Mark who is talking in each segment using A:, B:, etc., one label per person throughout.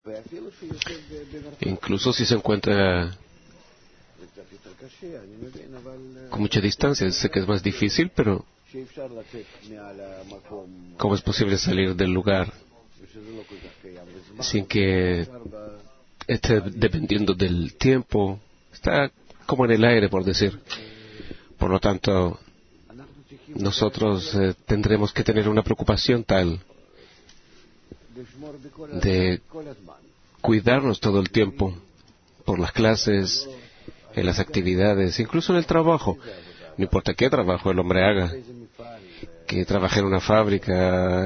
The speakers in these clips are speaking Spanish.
A: Incluso si se encuentra con mucha distancia, sé que es más difícil, pero ¿cómo es posible salir del lugar sin que esté dependiendo del tiempo? Está como en el aire, por decir. Por lo tanto, nosotros tendremos que tener una preocupación tal de cuidarnos todo el tiempo por las clases, en las actividades, incluso en el trabajo. No importa qué trabajo el hombre haga, que trabaje en una fábrica,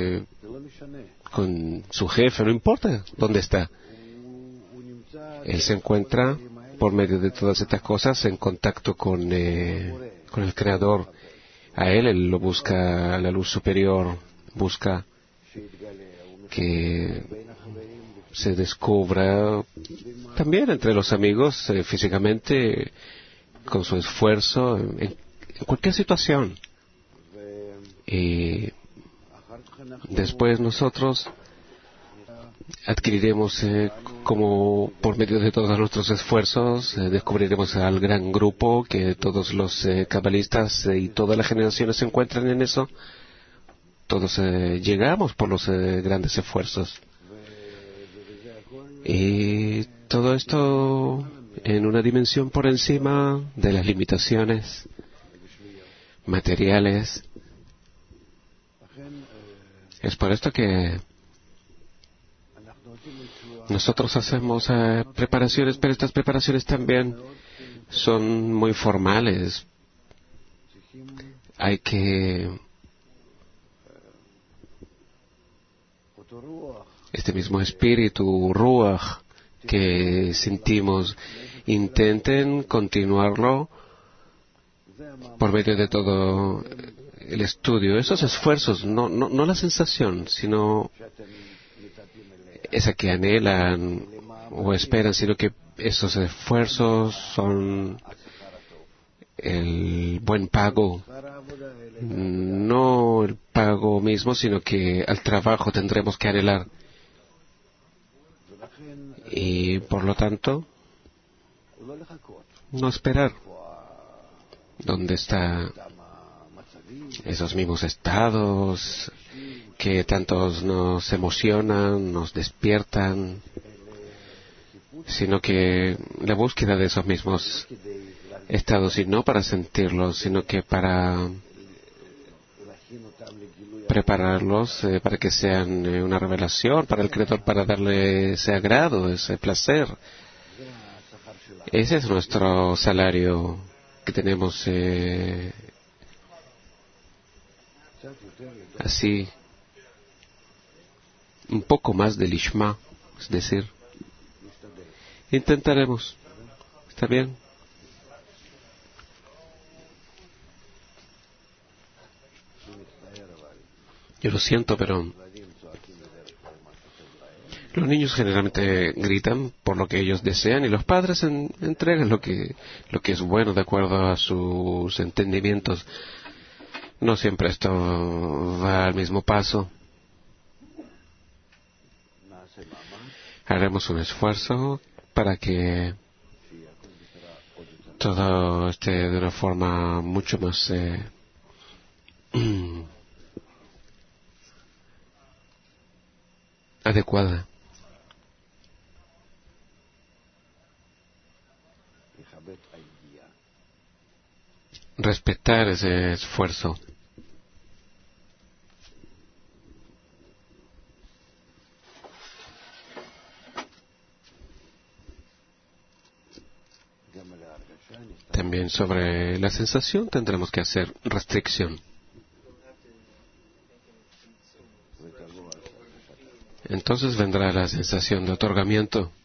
A: con su jefe, no importa dónde está. Él se encuentra, por medio de todas estas cosas, en contacto con el Creador. A él lo busca, la luz superior, busca que se descubra también entre los amigos, físicamente, con su esfuerzo, en cualquier situación. Y después nosotros adquiriremos, como por medio de todos nuestros esfuerzos, descubriremos al gran grupo que todos los cabalistas y todas las generaciones se encuentran en eso. Todos llegamos por los grandes esfuerzos. Y todo esto en una dimensión por encima de las limitaciones materiales. Es por esto que nosotros hacemos preparaciones, pero estas preparaciones también son muy formales. Hay que este mismo espíritu, Ruach, que sentimos, intenten continuarlo por medio de todo el estudio. Esos esfuerzos, no la sensación, sino esa que anhelan o esperan, sino que esos esfuerzos son el buen pago. No el pago mismo, sino que al trabajo tendremos que anhelar. Y por lo tanto, no esperar. ¿Dónde están esos mismos estados que tantos nos emocionan, nos despiertan? Sino que la búsqueda de esos mismos estados, y no para sentirlos, sino que para prepararlos para que sean una revelación para el Creador, para darle ese agrado, ese placer. Ese es nuestro salario que tenemos, así, un poco más del Ishma, es decir, intentaremos. ¿Está bien? Yo lo siento, pero los niños generalmente gritan por lo que ellos desean y los padres entregan lo que es bueno de acuerdo a sus entendimientos. No siempre esto va al mismo paso. Haremos un esfuerzo para que todo esté de una forma mucho más adecuada. Respetar ese esfuerzo. También sobre la sensación tendremos que hacer restricción. Entonces vendrá la sensación de otorgamiento.